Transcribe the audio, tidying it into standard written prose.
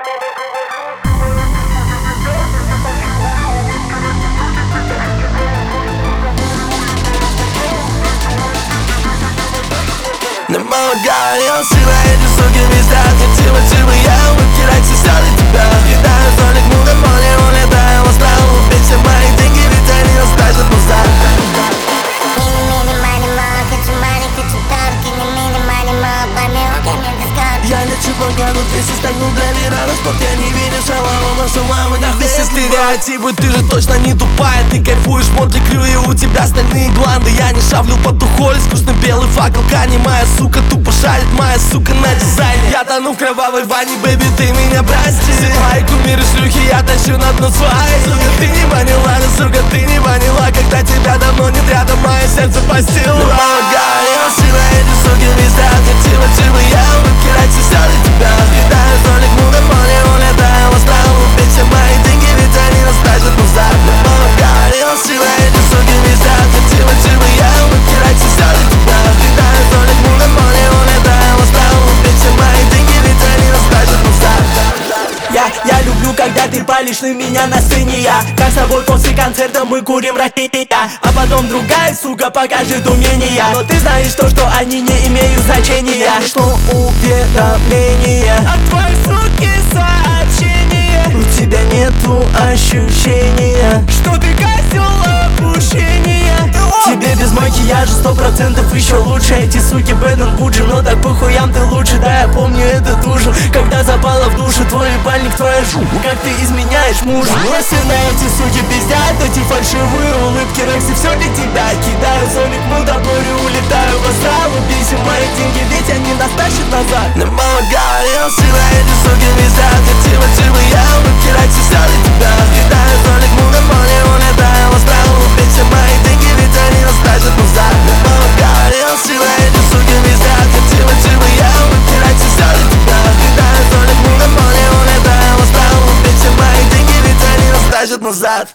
Не помогаю сила, эти суки пиздят. Хотела, чтобы я выкидать все для тебя. Кидаю столик, много моли, улетаю в астрал. Убить все мои деньги, ведь они останутся назад. Я лечу по году, ты состоянул для мира. Но спорт я не верю, шалава, наша мама. Нахуй все стереотипы, ты же точно не тупая. Ты кайфуешь, Мотли Крю, и у тебя стальные гланды. Я не шавлю по тухоле, скучный белый факел. Кани, моя сука, тупо шарит, моя сука на дизайне. Я тону в кровавой ванне, бэби, ты меня прости. Мои кумиры шлюхи, я тащу на дно свои. Сука, ты не поняла, ну сука, ты не поняла. Когда тебя давно нет рядом, мое сердце постело. Помогаю сила, эти суки пиздят. Хотела, чтобы я выкидать все для тебя. Кидаю столик, много моли, улетаю в астрал. Убить все мои деньги, ведь они останутся назад. Помогаю сила, эти суки пиздят. Хотела, чтобы я выкидать все для тебя. Кидаю столик, много моли, улетаю в астрал. Убить все мои деньги, ведь они останутся назад. Я люблю, когда ты палишь на меня на сцене. Я как с тобой после концерта мы курим ракеты. А потом другая сука покажет умения. Но ты знаешь то, что они не имеют значения. Пришло уведомление от твоей суки сообщение. У тебя нету ощущения, что ты козел опущения. Тебе без макияжа 100% еще лучше. Эти суки Бэден Буджи, но так по хуям ты лучше. Да, я помню этот ужин, когда запала в душу. Твой ебальник, твоя жу, как ты изменяешь мужу. Если на эти суки пиздят, эти фальшивые улыбки Рекси, все для тебя. Кидаю зоник, мы до моря, улетаю в астрал. Убейся мои деньги, ведь они нас тащат назад. Не помогаю сила, эти суки пиздят. Хотела, чтобы я выкидать все для тебя. Кидаю столик, много моли, улетаю в астрал. Убить все мои деньги, ведь они останутся назад. Не помогаю сила, эти суки пиздят. Хотела, чтобы я выкидать все для тебя. Кидаю столик, много моли, улетаю в астрал. Убить все мои деньги, ведь они останутся назад.